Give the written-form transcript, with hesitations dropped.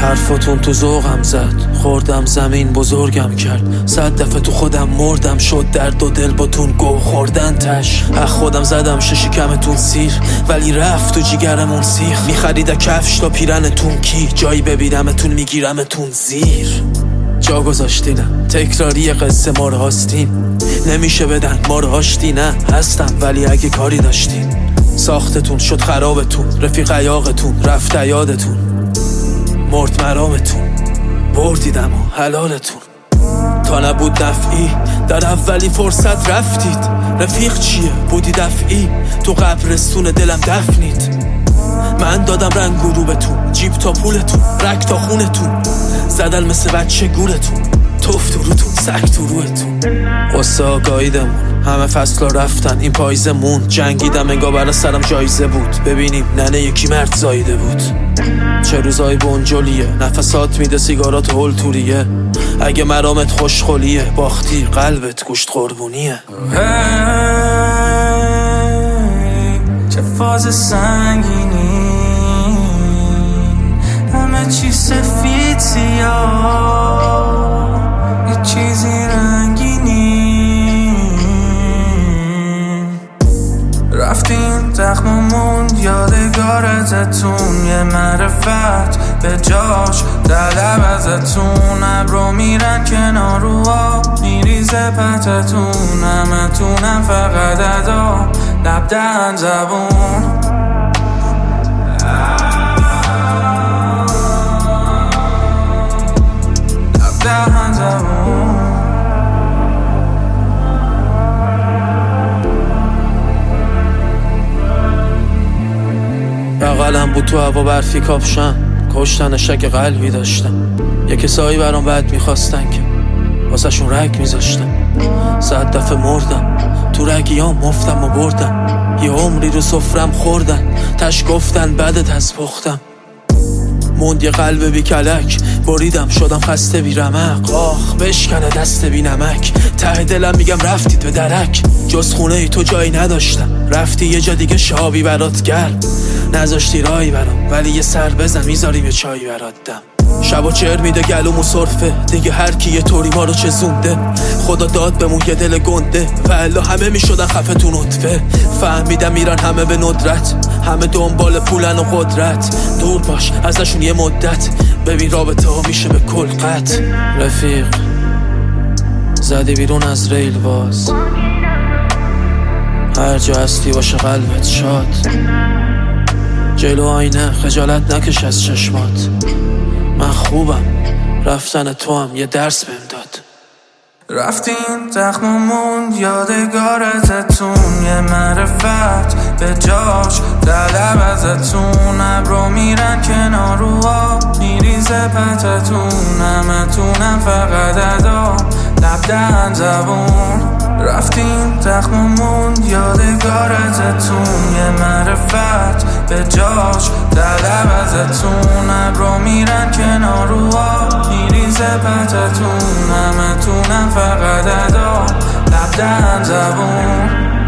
حرفاتون تو ذوقم زد، خوردم زمین بزرگم کرد. 100 دفعه تو خودم مردم، شد درد و دل باتون گو خوردن تش. خودم زدم شکمتون سیر، ولی رفت تو جیگرمون سیخ. میخرید کفش تا پیرنتون کی، جایی ببینمتون میگیرمتون زیر. جا گذاشتینم تکراری قصه ما رو هاستین، نمیشه بدن ما رو هاشتی. نه هستم ولی اگه کاری داشتین، ساختتون شد خرابتون، رفیق عیاقتون رفت یادتون، مرد مرامتون، بردیدم و حلالتون. تا نبود نفعی در اولی فرصت رفتید، رفیق چیه بودی دفعی، تو قبرستون دلم دفنید. من دادم رنگ رو بهتون، جیب تا پولتون، رک تا خونتون، زدل مثل بچه گولتون، توف تو روتون، سک تو روتون. قصه آگاهیدمون همه فصلا رفتن، این پاییزمون جنگیدم انگار برا سرم جایزه بود. ببینیم ننه یکی مرد زایده بود. چه روزای بنجلیه، نفسات میده سیگارات هول توریه. اگه مرامت خوشخولیه، باختی قلبت گوشت قربونیه. چه فاز سنگینی، همه چی سفید سیاه، یه چیزی رنگینی. رفتین زخممون یادگار ازتون، یه معرفت به جاش طلب ازتون. ابرو میرن کنار رو آب، میریزه پتتون، همتونم فقط ادا لب دهن زبون. لب دهن زبون. بغلم بود تو هوا برفی کاپشن، کشتن شک قلبی داشتم. یه کسایی برام بد میخواستن که واسه شون رگ میذاشتم. 100 دفعه مردم تو رگیام، مفتم و بردم. یه عمری رو سفرم خوردن، تش گفتن بدت از پختم. موند یه قلب بی کلک، بریدم شدم خسته بی رمق. آخ بشکنه دست بی نمک، ته دلم میگم رفتید به درک. جز خونه ای تو جایی نداشتم، رفتی یه جا دیگه شابی برات گرم. نذاشتی رایی برام، ولی یه سر بزن میذاری به چایی برات دم. شب و چهر میده گلومو صرفه، دیگه هر کی یه طوری ما رو چزونده. خدا داد بمون یه دل گنده، والا همه میشدن خفه تو نطفه. فهمیدم میرن همه به ندرت، همه دنبال پولن و قدرت. دور باش ازشون یه مدت، ببین رابطه ها میشه به کل قطع. رفیق زدی بیرون از ریل باز، هر جا هستی باشه قلبت شاد. جلو آینه خجالت نکش از چشمات، من خوبم رفتن تو هم یه درس بهم داد. رفتین زخممون یادگار ازتون، یه معرفت به جاش طلب ازتون. ابرو میرن کنار رو آب، میریزه پتتون، همتونم فقط ادا لب دهن زبون. رفتین زخممون یادگار ازتون، یه معرفت به جاش طلب ازتون. ابرو میرن کنار رو آب، میریزه پتتون، همتونم فقط ادا لب دهن زبون.